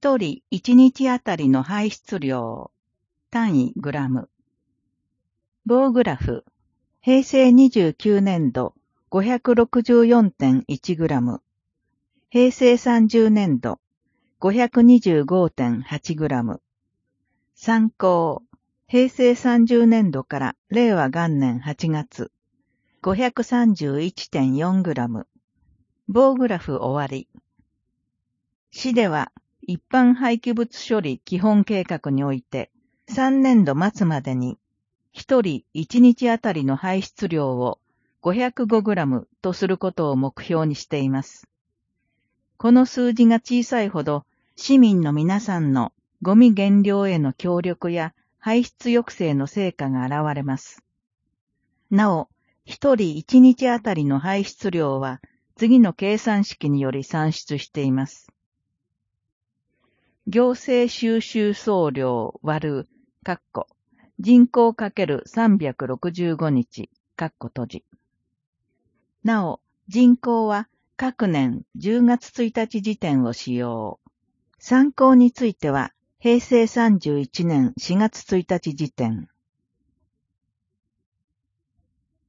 一人一日あたりの排出量、単位グラム。棒グラフ、平成29年度 564.1 グラム。平成30年度 525.8 グラム。参考、平成30年度から令和元年8月、531.4 グラム。棒グラフ終わり。市では、一般廃棄物処理基本計画において、3年度末までに、一人一日あたりの排出量を505グラムとすることを目標にしています。この数字が小さいほど、市民の皆さんのゴミ減量への協力や排出抑制の成果が現れます。なお、一人一日あたりの排出量は、次の計算式により算出しています。行政収集総量割る、人口×365日、閉じ。なお、人口は各年10月1日時点を使用。参考については、平成31年4月1日時点。